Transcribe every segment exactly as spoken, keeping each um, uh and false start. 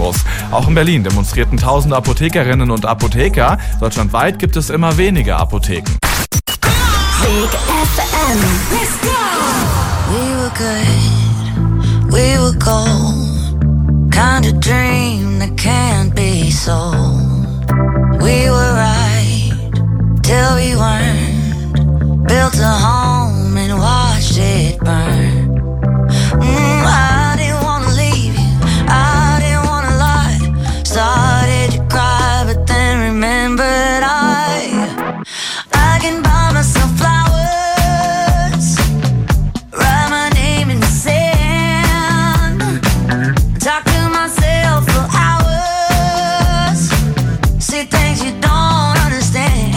Virus. Auch in Berlin demonstrierten tausende Apothekerinnen und Apotheker. Deutschlandweit gibt es immer weniger Apotheken. Big F M. Let's go! We were good, we were gold. Kind of dream that can't be sold. We were right till we weren't. Built a home and watched it burn. Mm, I didn't wanna leave you, I didn't wanna lie. Started to cry, but then remembered I I can buy myself flowers, write my name in the sand, talk to myself for hours, see things you don't understand.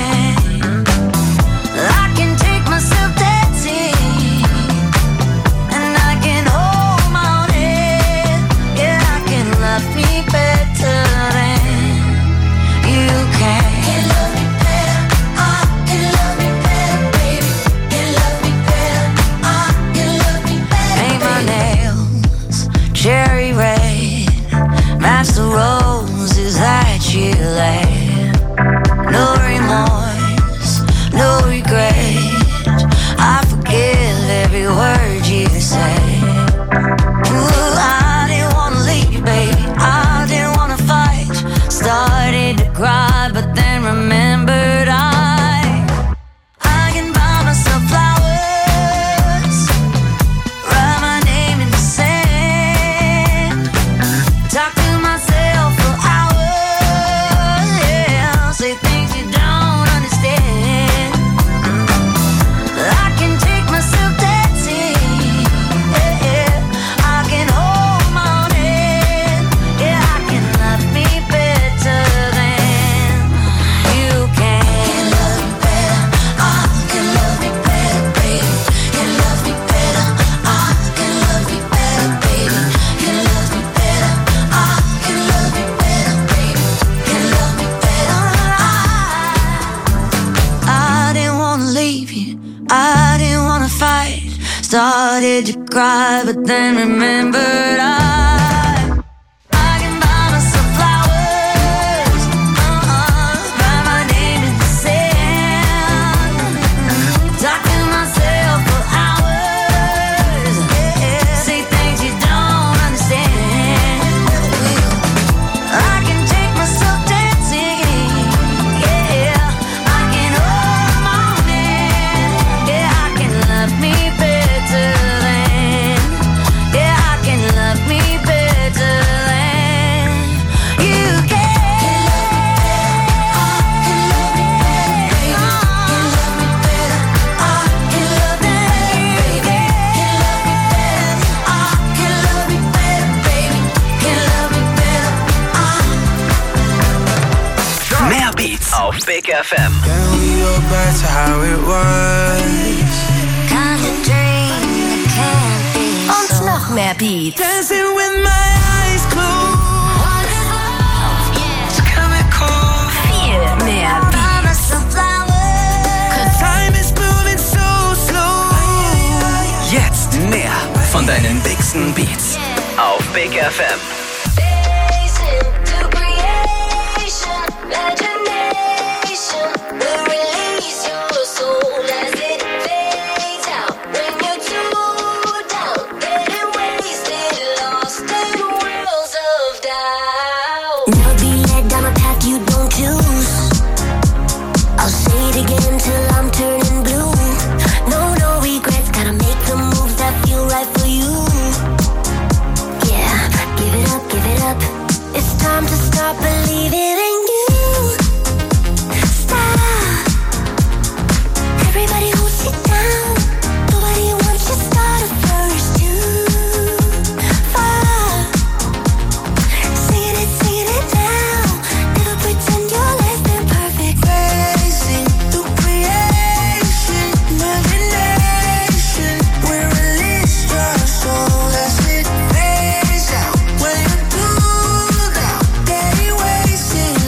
I can take myself dancing, and I can hold my own head. Yeah, I can love me better than you can. Can love me better, I can love me better, baby. Can love me better, I can love me better. Paint my nails cherry red, match the roses that you laid. No remorse, no regret. I forgive every word you say. Ooh, I didn't wanna leave you, baby. I didn't wanna fight. Started to cry, but then remembered I I can buy myself flowers, write my name in the sand, talk to myself for hours. Yeah, say things you don't understand. I can take myself dancing. Yeah, yeah. I can hold my own head. Yeah, I can love me better than you can. Can love me better, I can love me better, baby. Can love me better, I can love me better, baby. Can love me better, I can love me better, baby. Can love me better, I I didn't wanna leave you, I didn't wanna fight. Started to cry, but then remembered I I can buy myself flowers, uh-uh, write my name in the sand, talk to myself for hours. Yeah, say things you don't understand. I can take myself dancing. Yeah, I can hold my own hand. Yeah, I can love me better than. Yeah, I can love me better than you can. Can love me better, I can love me better, I can love me better, baby. Can love me better, I can love me better, baby. Can love me better, I Mehr Beats auf Big F M. Can we go back to how it was? kind of dream that can't be Und sold. noch mehr Beats. Dancing with my eyes closed. It's chemical. Viel mehr Beats. Buy myself flowers. Time is moving so slow. Jetzt mehr von deinen bigsten Beats auf Big F M. Facing to creation, imagination will release your soul as it fades out. When you're too down, getting wasted, lost in worlds of doubt. Never be led down a path you don't choose. I'll say it again till I'm turning blue. No, no regrets, gotta make the moves that feel right for you. Yeah, give it up, give it up. It's time to start believing in you. Stop. Everybody holds you down. Nobody wants you started first. Too far. Singing it, singing it now. Never pretend you're less than perfect. Racing through creation, imagination. We release your soul as it fades out. When you're too down, getting wasted,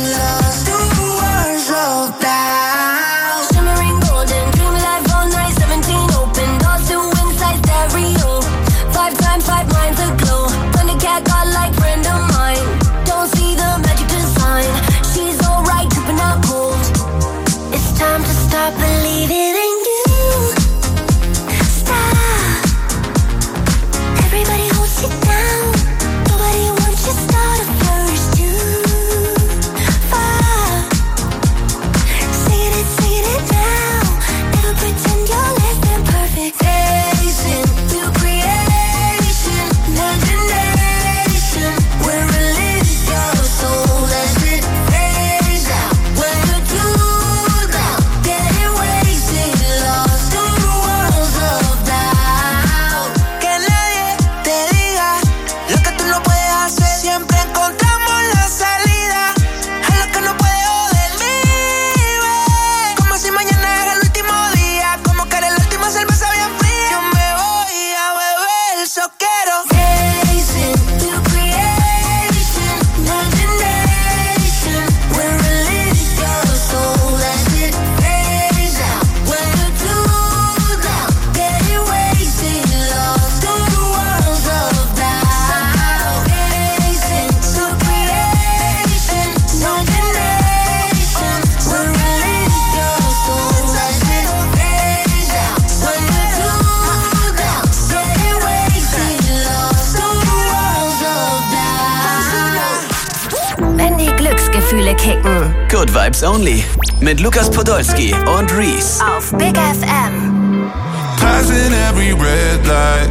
Seele kicken. Good Vibes Only mit Lukas Podolski und Reese. Auf Big F M. Passing every red light.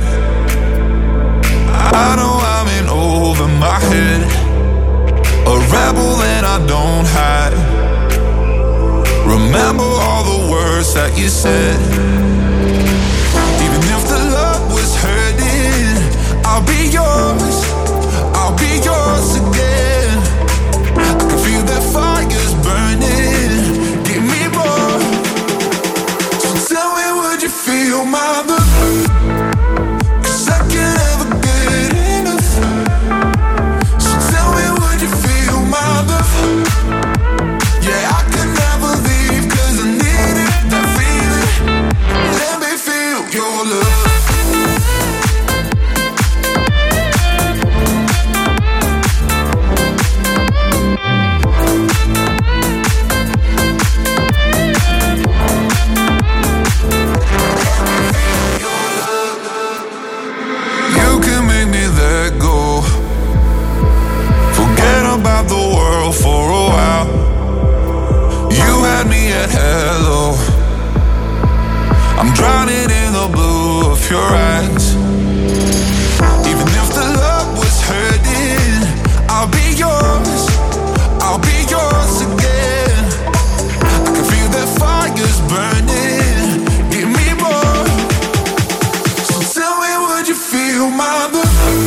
I know I'm in over my head. A rebel and I don't hide. Remember all the words that you said. Even if the love was hurting, I'll be yours. I'll be yours again. I can feel that fire's burning. Give me more. So tell me, would you feel my love? 'Cause I can't ever get enough. So tell me, would you feel my love? Yeah, I can never leave 'cause I need it, that feeling. Let me feel your love. About the world for a while. You had me at hello. I'm drowning in the blue of your eyes. Even if the love was hurting, I'll be yours. I'll be yours again. I can feel that fire's burning. Give me more. So tell me, would you feel my love?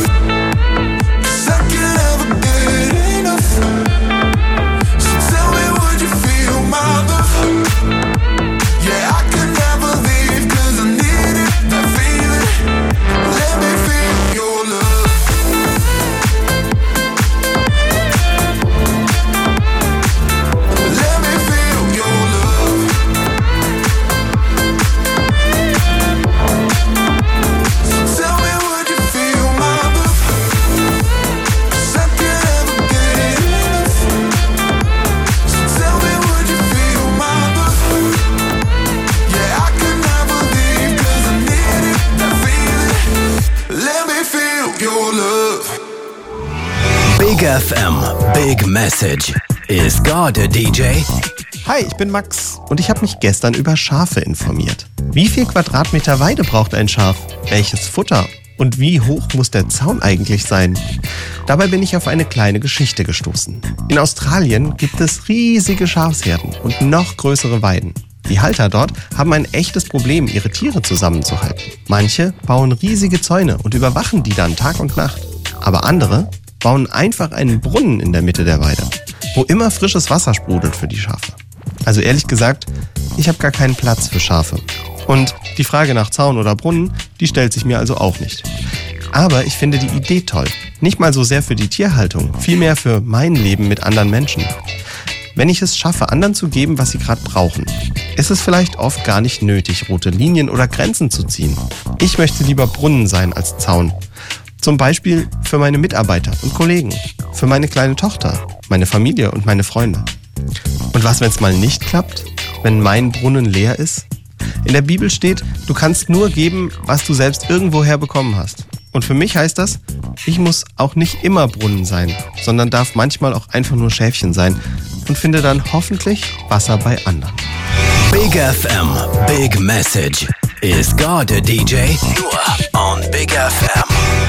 Big F M, Big Message. Is God a D J? Hi, ich bin Max und ich habe mich gestern über Schafe informiert. Wie viel Quadratmeter Weide braucht ein Schaf? Welches Futter? Und wie hoch muss der Zaun eigentlich sein? Dabei bin ich auf eine kleine Geschichte gestoßen. In Australien gibt es riesige Schafsherden und noch größere Weiden. Die Halter dort haben ein echtes Problem, ihre Tiere zusammenzuhalten. Manche bauen riesige Zäune und überwachen die dann Tag und Nacht. Aber andere bauen einfach einen Brunnen in der Mitte der Weide, wo immer frisches Wasser sprudelt für die Schafe. Also ehrlich gesagt, ich habe gar keinen Platz für Schafe. Und die Frage nach Zaun oder Brunnen, die stellt sich mir also auch nicht. Aber ich finde die Idee toll. Nicht mal so sehr für die Tierhaltung, vielmehr für mein Leben mit anderen Menschen. Wenn ich es schaffe, anderen zu geben, was sie gerade brauchen, ist es vielleicht oft gar nicht nötig, rote Linien oder Grenzen zu ziehen. Ich möchte lieber Brunnen sein als Zaun. Zum Beispiel für meine Mitarbeiter und Kollegen, für meine kleine Tochter, meine Familie und meine Freunde. Und was, wenn es mal nicht klappt? Wenn mein Brunnen leer ist? In der Bibel steht, du kannst nur geben, was du selbst irgendwoher bekommen hast. Und für mich heißt das, ich muss auch nicht immer Brunnen sein, sondern darf manchmal auch einfach nur Schäfchen sein und finde dann hoffentlich Wasser bei anderen. Big F M, Big Message. Is God a D J? Nur on Big F M.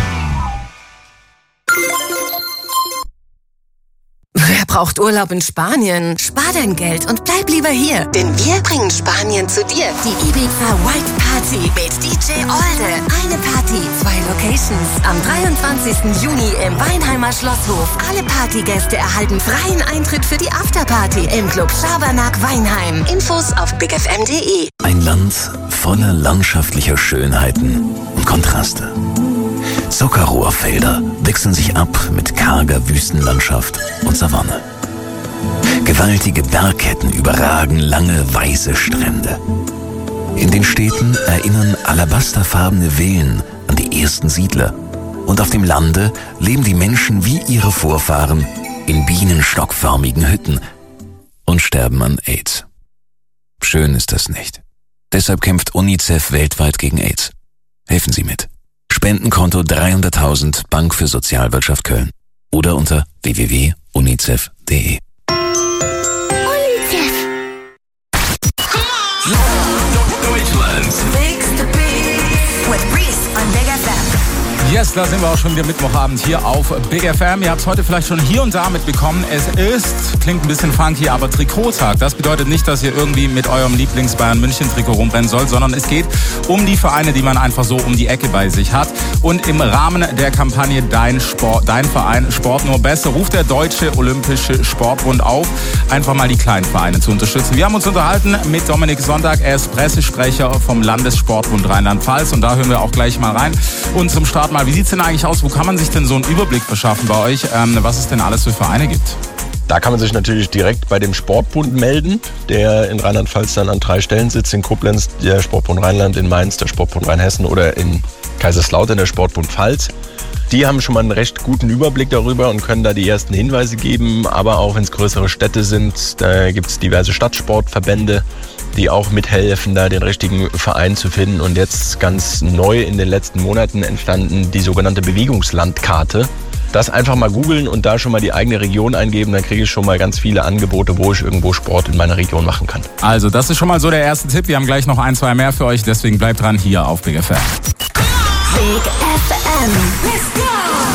Wer braucht Urlaub in Spanien? Spar dein Geld und bleib lieber hier. Denn wir bringen Spanien zu dir. Die Ibiza White Party mit D J Olde. Eine Party, zwei Locations. Am dreiundzwanzigsten Juni im Weinheimer Schlosshof. Alle Partygäste erhalten freien Eintritt für die Afterparty im Club Schabernack Weinheim. Infos auf big f m punkt d e. Ein Land voller landschaftlicher Schönheiten und Kontraste. Zuckerrohrfelder wechseln sich ab mit karger Wüstenlandschaft und Savanne. Gewaltige Bergketten überragen lange weiße Strände. In den Städten erinnern alabasterfarbene Villen an die ersten Siedler. Und auf dem Lande leben die Menschen wie ihre Vorfahren in bienenstockförmigen Hütten und sterben an AIDS. Schön ist das nicht. Deshalb kämpft UNICEF weltweit gegen AIDS. Helfen Sie mit. Spendenkonto dreihunderttausend, Bank für Sozialwirtschaft Köln. Oder unter w w w punkt unicef punkt d e. Yes, da sind wir auch schon wieder Mittwochabend hier auf Big F M. Ihr habt es heute vielleicht schon hier und da mitbekommen. Es ist, klingt ein bisschen funky, aber Trikottag. Das bedeutet nicht, dass ihr irgendwie mit eurem Lieblings-Bayern-München-Trikot rumrennen sollt, sondern es geht um die Vereine, die man einfach so um die Ecke bei sich hat. Und im Rahmen der Kampagne Dein Sport, Dein Verein Sport nur besser ruft der Deutsche Olympische Sportbund auf, einfach mal die kleinen Vereine zu unterstützen. Wir haben uns unterhalten mit Dominik Sonntag. Er ist Pressesprecher vom Landessportbund Rheinland-Pfalz und da hören wir auch gleich mal rein. Und zum Start mal, wie sieht's denn eigentlich aus? Wo kann man sich denn so einen Überblick verschaffen bei euch, ähm, was es denn alles für Vereine gibt? Da kann man sich natürlich direkt bei dem Sportbund melden, der in Rheinland-Pfalz dann an drei Stellen sitzt. In Koblenz der Sportbund Rheinland, in Mainz der Sportbund Rheinhessen oder in Kaiserslautern der Sportbund Pfalz. Die haben schon mal einen recht guten Überblick darüber und können da die ersten Hinweise geben. Aber auch wenn es größere Städte sind, da gibt es diverse Stadtsportverbände, die auch mithelfen, da den richtigen Verein zu finden. Und jetzt ganz neu in den letzten Monaten entstanden die sogenannte Bewegungslandkarte. Das einfach mal googeln und da schon mal die eigene Region eingeben, dann kriege ich schon mal ganz viele Angebote, wo ich irgendwo Sport in meiner Region machen kann. Also das ist schon mal so der erste Tipp. Wir haben gleich noch ein, zwei mehr für euch, deswegen bleibt dran hier auf Big F M. Big F M. Let's go!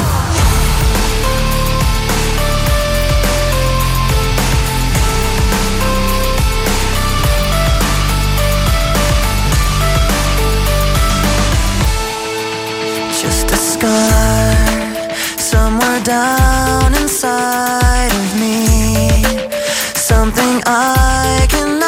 Just a scar somewhere down inside of me, something I cannot